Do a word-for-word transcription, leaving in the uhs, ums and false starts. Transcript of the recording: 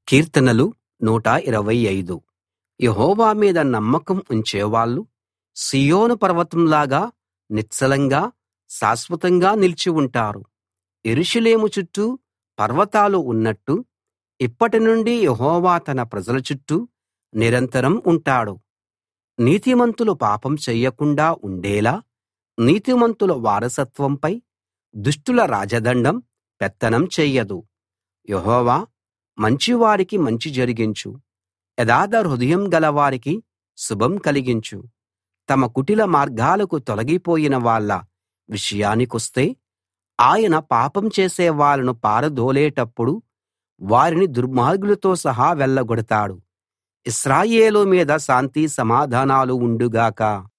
కీర్తనలు నూట ఇరవై ఐదు. యెహోవా మీద నమ్మకం ఉంచేవాళ్ళు సీయోను పర్వతంలాగా నిశ్చలంగా శాశ్వతంగా నిలిచి ఉంటారు. యెరూషలేము చుట్టూ పర్వతాలు ఉన్నట్టు ఇప్పటినుండి యెహోవా తన ప్రజల చుట్టూ నిరంతరం ఉంటాడు. నీతిమంతులు పాపం చెయ్యకుండా ఉండేలా నీతిమంతుల వారసత్వంపై దుష్టుల రాజదండం పెత్తనం చెయ్యదు. యెహోవా మంచివారికి మంచి జరిగించు, యథార్థ హృదయం గలవారికి శుభం కలిగించు. తమ కుటిల మార్గాలకు తొలగిపోయిన వాళ్ళ విషయానికొస్తే ఆయన పాపం చేసే వాళ్ళను పారదోలేటప్పుడు వారిని దుర్మార్గులతో సహా వెళ్ళగొడతాడు. ఇశ్రాయేలు మీద శాంతి సమాధానాలు ఉండుగాక.